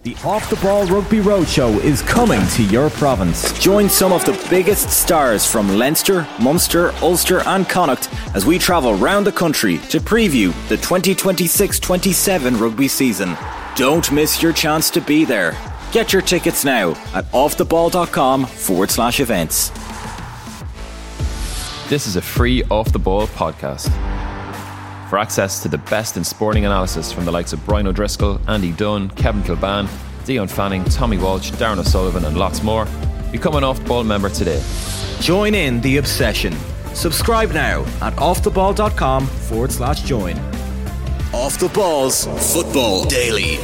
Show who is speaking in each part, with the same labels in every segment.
Speaker 1: The Off the Ball Rugby Roadshow is coming to your province. Join some of the biggest stars from Leinster, Munster, Ulster and Connacht as we travel round the country to preview the 2026-27 rugby season. Don't miss your chance to be there. Get your tickets now at offtheball.com/events.
Speaker 2: This is a free Off the Ball podcast. For access to the best in sporting analysis from the likes of Brian O'Driscoll, Andy Dunn, Kevin Kilban, Dion Fanning, Tommy Walsh, Darren O'Sullivan and lots more, become an Off the Ball member today.
Speaker 1: Join in the obsession. Subscribe now at offtheball.com/join. Off the Ball's Football Daily.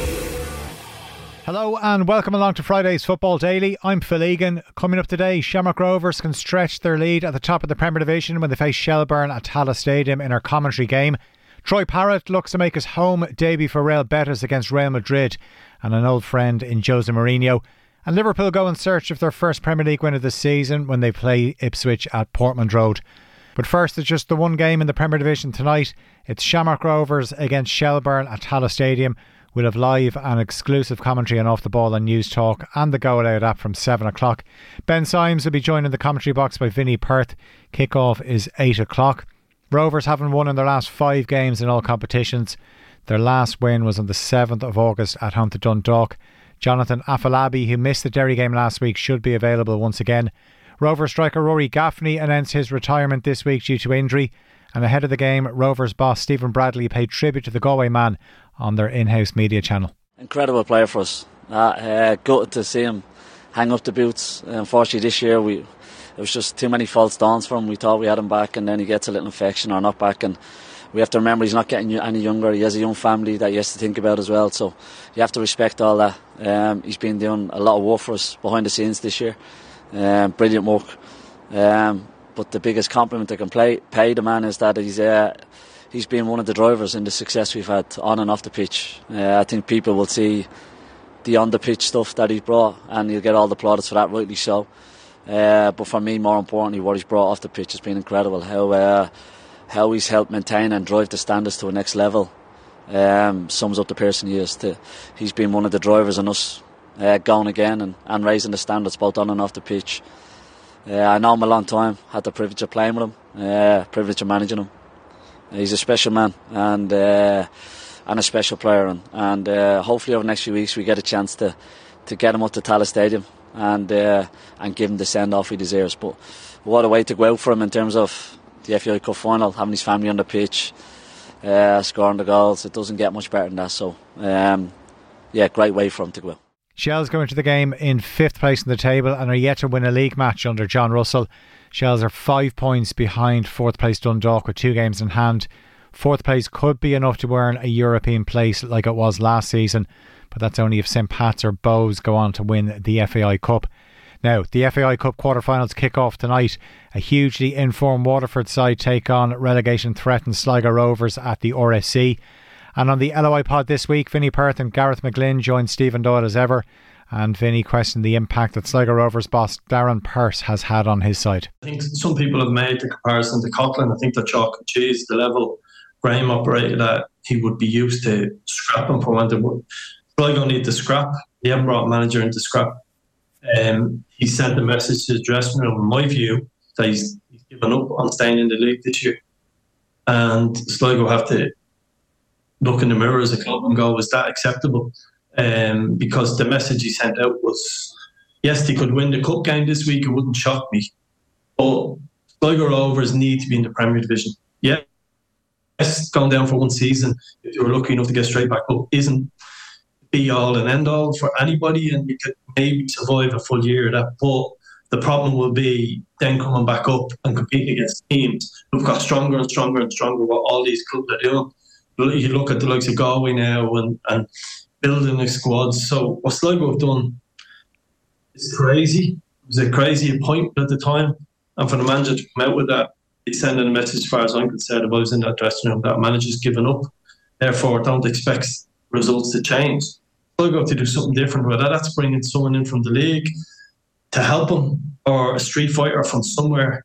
Speaker 3: Hello and welcome along to Friday's Football Daily. I'm Phil Egan. Coming up today, Shamrock Rovers can stretch their lead at the top of the Premier Division when they face Shelbourne at Tallaght Stadium in our commentary game. Troy Parrott looks to make his home debut for Real Betis against Real Madrid and an old friend in Jose Mourinho. And Liverpool go in search of their first Premier League win of the season when they play Ipswich at Portland Road. But first, it's just the one game in the Premier Division tonight. It's Shamrock Rovers against Shelbourne at Tallaght Stadium. We'll have live and exclusive commentary on Off the Ball and News Talk and the Go Aloud app from 7 o'clock. Ben Symes will be joined in the commentary box by Vinnie Perth. Kick-off is 8 o'clock. Rovers haven't won in their last 5 games in all competitions. Their last win was on the 7th of August at home to Dundalk. Jonathan Afolabi, who missed the Derry game last week, should be available once again. Rover striker Rory Gaffney announced his retirement this week due to injury. And ahead of the game, Rovers boss Stephen Bradley paid tribute to the Galway man on their in-house media channel.
Speaker 4: Incredible player for us. Gutted to see him hang up the boots. Unfortunately this year it was just too many false dawns for him. We thought we had him back and then he gets a little infection or not back, and we have to remember he's not getting any younger. He has a young family that he has to think about as well, so you have to respect all that. He's been doing a lot of work for us behind the scenes this year. Brilliant work. But the biggest compliment I can pay the man is that he's been one of the drivers in the success we've had on and off the pitch. I think people will see the on the pitch stuff that he's brought and he'll get all the plaudits for that, rightly so. But for me, more importantly, what he's brought off the pitch has been incredible. How he's helped maintain and drive the standards to a next level sums up the person he is. He's been one of the drivers in us going again and raising the standards both on and off the pitch. I know him a long time, had the privilege of playing with him, privilege of managing him. He's a special man and a special player, and hopefully over the next few weeks we get a chance to get him up to Tallaght Stadium and give him the send off he deserves. But what a way to go out for him in terms of the FAI Cup final, having his family on the pitch, scoring the goals. It doesn't get much better than that, so great way for him to go out.
Speaker 3: Shells go into the game in 5th place in the table and are yet to win a league match under John Russell. Shells are 5 points behind 4th place Dundalk with 2 games in hand. 4th place could be enough to earn a European place like it was last season, but that's only if St Pat's or Bows go on to win the FAI Cup. Now, the FAI Cup quarter-finals kick off tonight. A hugely informed Waterford side take on relegation-threatened Sligo Rovers at the RSC. And on the LOI pod this week, Vinnie Perth and Gareth McGlynn joined Stephen Doyle as ever. And Vinnie questioned the impact that Sligo Rovers boss Darren Pearce has had on his side.
Speaker 5: I think some people have made the comparison to Coughlin. I think the chalk and cheese, the level Graham operated at, he would be used to scrapping for when they would. Sligo need to scrap. He haven't brought a manager into scrap. He sent a message to the dressing room, in my view, that he's given up on staying in the league this year. And Sligo have to look in the mirror as a club and go, is that acceptable? Because the message he sent out was, yes, they could win the cup game this week, it wouldn't shock me. But Sligo Rovers need to be in the Premier Division. Yes, going down for one season, if you were lucky enough to get straight back up, isn't be all and end all for anybody, and you could maybe survive a full year of that. But the problem will be then coming back up and competing against teams who've got stronger and stronger and stronger, what all these clubs are doing. You look at the likes of Galway now and building the squads. So what Sligo have done is crazy. It was a crazy appointment at the time. And for the manager to come out with that, he's sending a message, as far as I'm concerned, if I was in that dressing room, that manager's given up. Therefore, don't expect results to change. Sligo have to do something different with that. That's bringing someone in from the league to help them, or a street fighter from somewhere.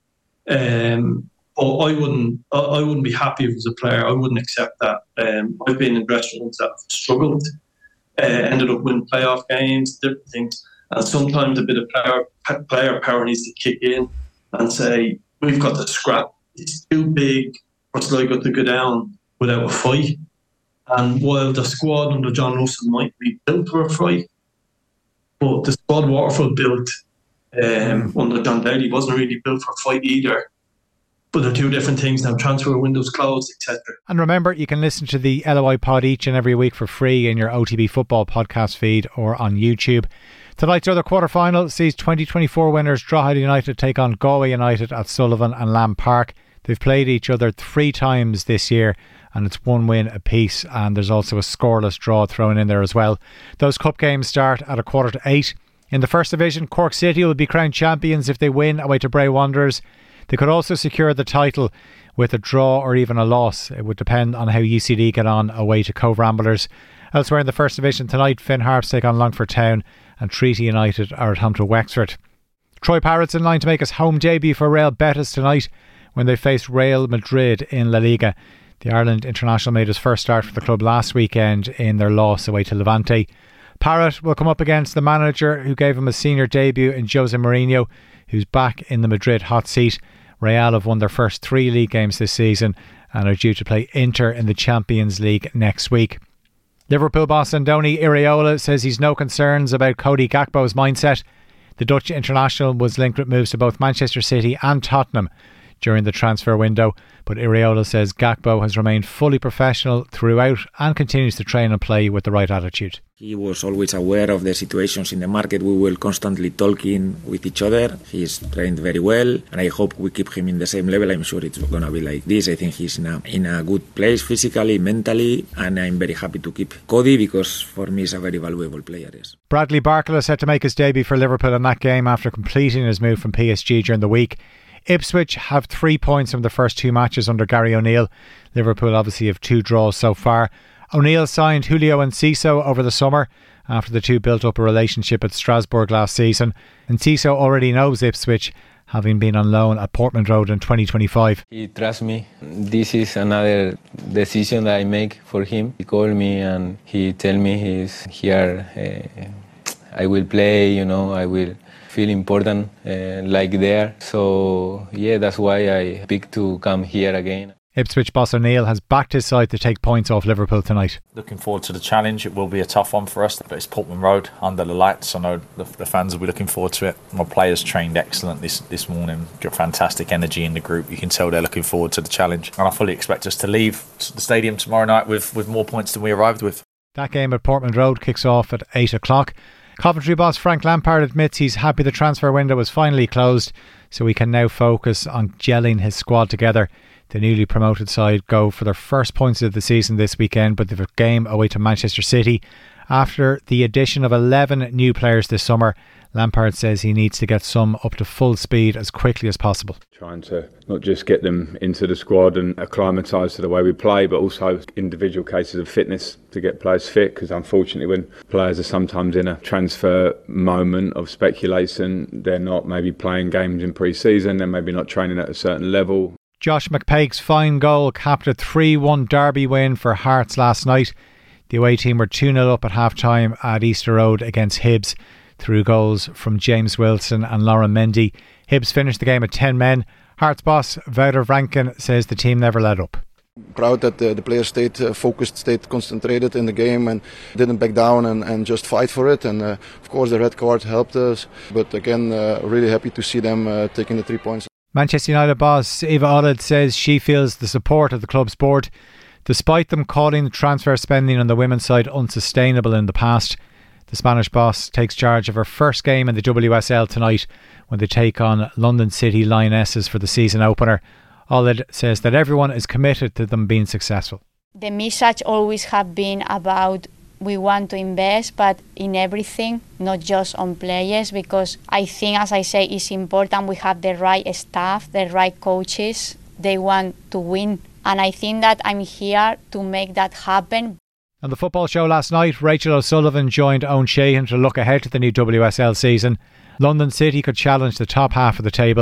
Speaker 5: But I wouldn't be happy if it was a player. I wouldn't accept that. I've been in dressing rooms that have struggled ended up winning playoff games, different things. And sometimes a bit of player power needs to kick in and say, we've got the scrap. It's too big for Sligo to go down without a fight. And while the squad under John Russell might be built for a fight, but the squad Waterford built under John Daly wasn't really built for a fight either. But they're two different things now, transfer windows closed, etc.
Speaker 3: And remember, you can listen to the LOI pod each and every week for free in your OTB Football podcast feed or on YouTube. Tonight's other quarter-final sees 2024 winners Drogheda United take on Galway United at Sullivan and Lamb Park. They've played each other 3 times this year and it's 1 win apiece, and there's also a scoreless draw thrown in there as well. Those cup games start at 7:45. In the First Division, Cork City will be crowned champions if they win away to Bray Wanderers. They could also secure the title with a draw or even a loss. It would depend on how UCD get on away to Cove Ramblers. Elsewhere in the First Division tonight, Finn Harps take on Longford Town and Treaty United are at home to Wexford. Troy Parrott's in line to make his home debut for Real Betis tonight when they face Real Madrid in La Liga. The Ireland international made his first start for the club last weekend in their loss away to Levante. Parrott will come up against the manager who gave him a senior debut in Jose Mourinho, who's back in the Madrid hot seat. Real have won their first 3 league games this season and are due to play Inter in the Champions League next week. Liverpool boss Andoni Iraola says he's no concerns about Cody Gakpo's mindset. The Dutch international was linked with moves to both Manchester City and Tottenham during the transfer window, but Iraola says Gakpo has remained fully professional throughout and continues to train and play with the right attitude.
Speaker 6: He was always aware of the situations in the market. We were constantly talking with each other. He's trained very well, and I hope we keep him in the same level. I'm sure it's going to be like this. I think he's in a good place physically, mentally, and I'm very happy to keep Cody because for me he's a very valuable player. Yes.
Speaker 3: Bradley Barkla is set to make his debut for Liverpool in that game after completing his move from PSG during the week. Ipswich have 3 points from the first 2 matches under Gary O'Neill. Liverpool obviously have 2 draws so far. O'Neill signed Julio Enciso over the summer after the two built up a relationship at Strasbourg last season. Enciso already knows Ipswich, having been on loan at Portman Road in 2025.
Speaker 7: He trusts me. This is another decision that I make for him. He called me and he told me he's here. I will play, I will feel important like there. So yeah, that's why I picked to come here again.
Speaker 3: Ipswich boss O'Neill has backed his side to take points off Liverpool tonight.
Speaker 8: Looking forward to the challenge. It will be a tough one for us, but it's Portman Road under the lights. I know the fans will be looking forward to it. My players trained excellent this morning. Got fantastic energy in the group. You can tell they're looking forward to the challenge. And I fully expect us to leave the stadium tomorrow night with more points than we arrived with.
Speaker 3: That game at Portman Road kicks off at 8 o'clock. Coventry boss Frank Lampard admits he's happy the transfer window was finally closed, so he can now focus on gelling his squad together. The newly promoted side go for their first points of the season this weekend, but they've a game away to Manchester City. After the addition of 11 new players this summer, Lampard says he needs to get some up to full speed as quickly as possible.
Speaker 9: Trying to not just get them into the squad and acclimatise to the way we play, but also individual cases of fitness to get players fit, because unfortunately when players are sometimes in a transfer moment of speculation, they're not maybe playing games in pre-season, they're maybe not training at a certain level.
Speaker 3: Josh McPake's fine goal capped a 3-1 derby win for Hearts last night. The away team were 2-0 up at half-time at Easter Road against Hibs through goals from James Wilson and Lauren Mendy. Hibs finished the game at 10 men. Hearts boss Wouter Rankin says the team never let up.
Speaker 10: Proud that the players stayed focused, stayed concentrated in the game and didn't back down and just fight for it. And of course the red card helped us. But again, really happy to see them taking the 3 points.
Speaker 3: Manchester United boss Eva Olid says she feels the support of the club's board, despite them calling the transfer spending on the women's side unsustainable in the past. The Spanish boss takes charge of her first game in the WSL tonight when they take on London City Lionesses for the season opener. Olid says that everyone is committed to them being successful.
Speaker 11: The message always have been about we want to invest, but in everything, not just on players, because I think, as I say, it's important we have the right staff, the right coaches. They want to win. And I think that I'm here to make that happen.
Speaker 3: On the football show last night, Rachel O'Sullivan joined Owen Sheehan to look ahead to the new WSL season. London City could challenge the top half of the table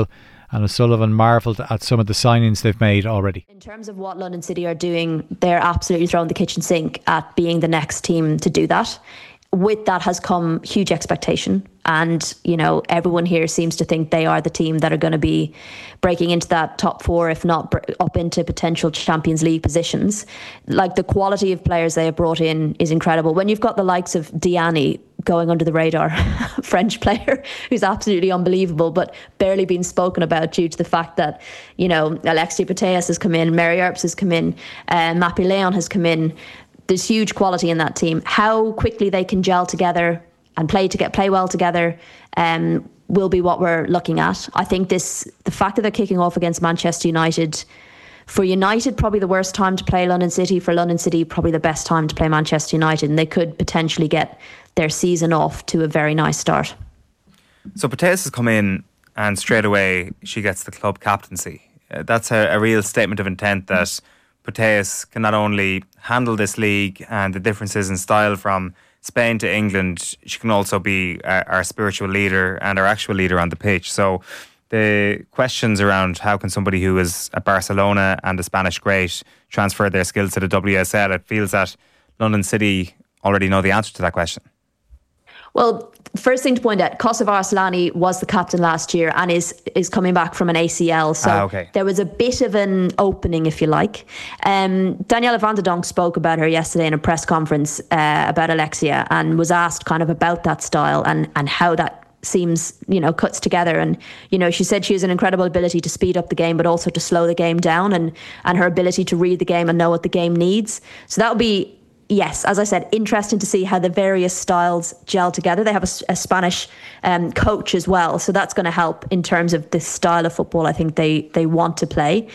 Speaker 3: and O'Sullivan marvelled at some of the signings they've made already.
Speaker 12: In terms of what London City are doing, they're absolutely throwing the kitchen sink at being the next team to do that. With that has come huge expectation, and everyone here seems to think they are the team that are going to be breaking into that top 4, if not up into potential Champions League positions. Like, the quality of players they have brought in is incredible. When you've got the likes of Diani going under the radar, French player who's absolutely unbelievable, but barely been spoken about due to the fact that Alexia Putellas has come in, Mary Earps has come in, Mappy Leon has come in. There's huge quality in that team. How quickly they can gel together and play well together will be what we're looking at. I think the fact that they're kicking off against Manchester United, for United probably the worst time to play London City, for London City probably the best time to play Manchester United, and they could potentially get their season off to a very nice start.
Speaker 13: So Putellas has come in and straight away she gets the club captaincy. That's a real statement of intent that Putellas can not only handle this league and the differences in style from Spain to England, she can also be our spiritual leader and our actual leader on the pitch. So the questions around how can somebody who is at Barcelona and a Spanish great transfer their skills to the WSL, it feels that London City already know the answer to that question.
Speaker 12: Well, first thing to point out, Kosovar Asllani was the captain last year and is coming back from an ACL. So There was a bit of an opening, if you like. Daniela van der Donk spoke about her yesterday in a press conference about Alexia, and was asked kind of about that style and how that seems, cuts together. And, she said she has an incredible ability to speed up the game, but also to slow the game down, and her ability to read the game and know what the game needs. So that would be, yes, as I said, interesting to see how the various styles gel together. They have a Spanish coach as well, so that's going to help in terms of the style of football I think they want to play.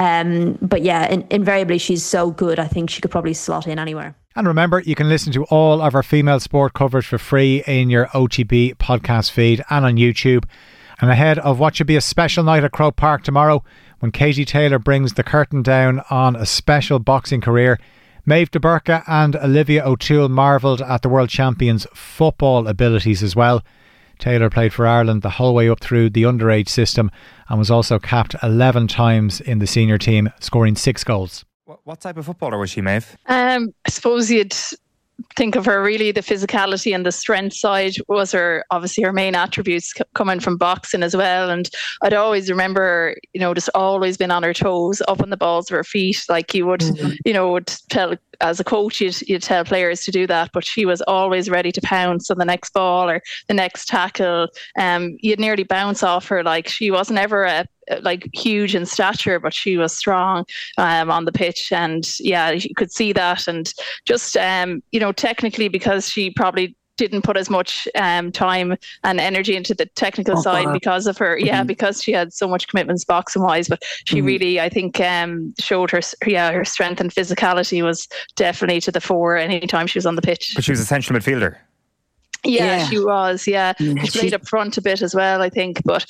Speaker 12: But yeah, invariably she's so good, I think she could probably slot in anywhere.
Speaker 3: And remember, you can listen to all of our female sport coverage for free in your OTB podcast feed and on YouTube. And ahead of what should be a special night at Croke Park tomorrow, when Katie Taylor brings the curtain down on a special boxing career, Maeve de Burka and Olivia O'Toole marvelled at the world champion's football abilities as well. Taylor played for Ireland the whole way up through the underage system and was also capped 11 times in the senior team, scoring 6 goals.
Speaker 13: What type of footballer was she, Maeve?
Speaker 14: I suppose you'd think of her really the physicality and the strength side was obviously her main attributes coming from boxing as well. And I'd always remember, just always been on her toes, up on the balls of her feet. Like you would, would tell, as a coach, you'd tell players to do that, but she was always ready to pounce on the next ball or the next tackle. You'd nearly bounce off her. Like, she wasn't ever huge in stature, but she was strong on the pitch, and yeah, you could see that. And just technically, because she probably didn't put as much time and energy into the technical side because of her, because she had so much commitments boxing wise, but she really, I think, showed her strength and physicality was definitely to the fore anytime she was on the pitch.
Speaker 13: But she was a central midfielder.
Speaker 14: Yeah, she was. Yeah, she played up front a bit as well, I think. But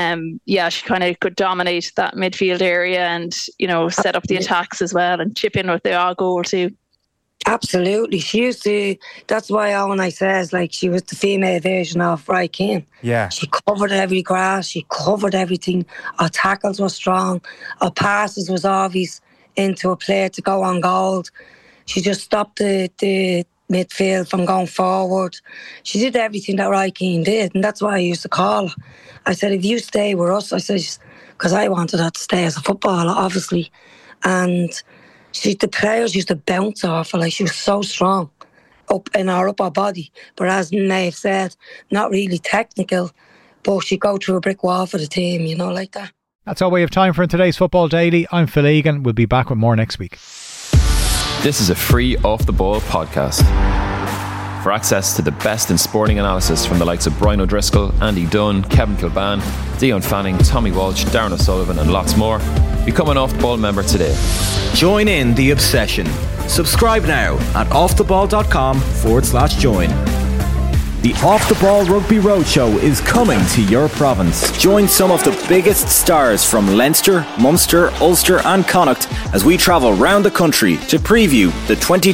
Speaker 14: she kind of could dominate that midfield area and set up the attacks as well and chip in with the odd goal too.
Speaker 15: Absolutely, she used to. That's why Owen says she was the female version of Roy Keane.
Speaker 13: Yeah,
Speaker 15: she covered every grass. She covered everything. Our tackles were strong. Our passes was obvious into a player to go on goal. She just stopped the midfield from going forward. She did everything that Roy Keane did, and that's why I used to call her. I said, if you stay with us, I said, because I wanted her to stay as a footballer, obviously, and the players used to bounce off her, she was so strong up in her upper body. But as Maeve said, not really technical, but she'd go through a brick wall for the team, like that.
Speaker 3: That's all we have time for in today's Football Daily. I'm Phil Egan. We'll be back with more next week.
Speaker 2: This is a free Off the Ball podcast. For access to the best in sporting analysis from the likes of Brian O'Driscoll, Andy Dunn, Kevin Kilban, Dion Fanning, Tommy Walsh, Darren O'Sullivan and lots more, become an Off the Ball member today.
Speaker 1: Join in the obsession. Subscribe now at offtheball.com/join. The Off the Ball Rugby Roadshow is coming to your province. Join some of the biggest stars from Leinster, Munster, Ulster and Connacht as we travel round the country to preview the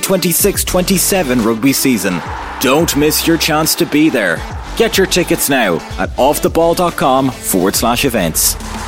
Speaker 1: 2026-27 rugby season. Don't miss your chance to be there. Get your tickets now at offtheball.com/events.